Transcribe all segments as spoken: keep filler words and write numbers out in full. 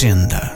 Agenda.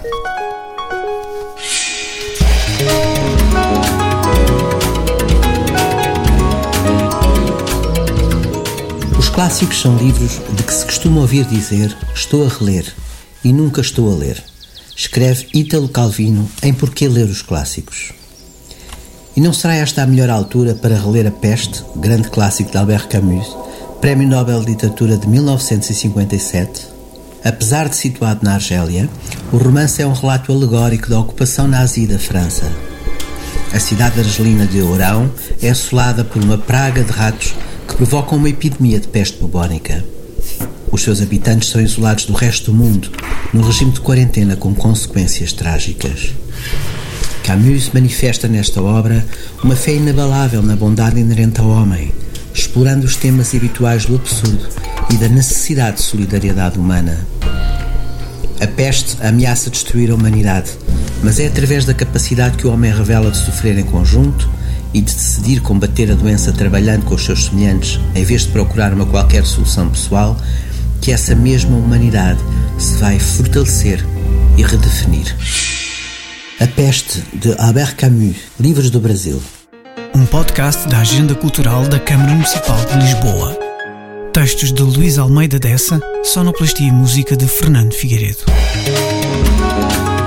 Os clássicos são livros de que se costuma ouvir dizer estou a reler e nunca estou a ler. Escreve Ítalo Calvino em Porquê Ler os Clássicos. E não será esta a melhor altura para reler A Peste, grande clássico de Albert Camus, Prémio Nobel de Literatura de mil novecentos e cinquenta e sete? Apesar de situado na Argélia, o romance é um relato alegórico da ocupação nazi da França. A cidade argelina de Ourão é assolada por uma praga de ratos que provocam uma epidemia de peste bubónica. Os seus habitantes são isolados do resto do mundo, no regime de quarentena com consequências trágicas. Camus manifesta nesta obra uma fé inabalável na bondade inerente ao homem, explorando os temas habituais do absurdo e da necessidade de solidariedade humana. A peste ameaça destruir a humanidade, mas é através da capacidade que o homem revela de sofrer em conjunto e de decidir combater a doença trabalhando com os seus semelhantes, em vez de procurar uma qualquer solução pessoal, que essa mesma humanidade se vai fortalecer e redefinir. A Peste, de Albert Camus, Livros do Brasil. Um podcast da Agenda Cultural da Câmara Municipal de Lisboa. Textos de Luís Almeida Dessa, sonoplastia e música de Fernando Figueiredo.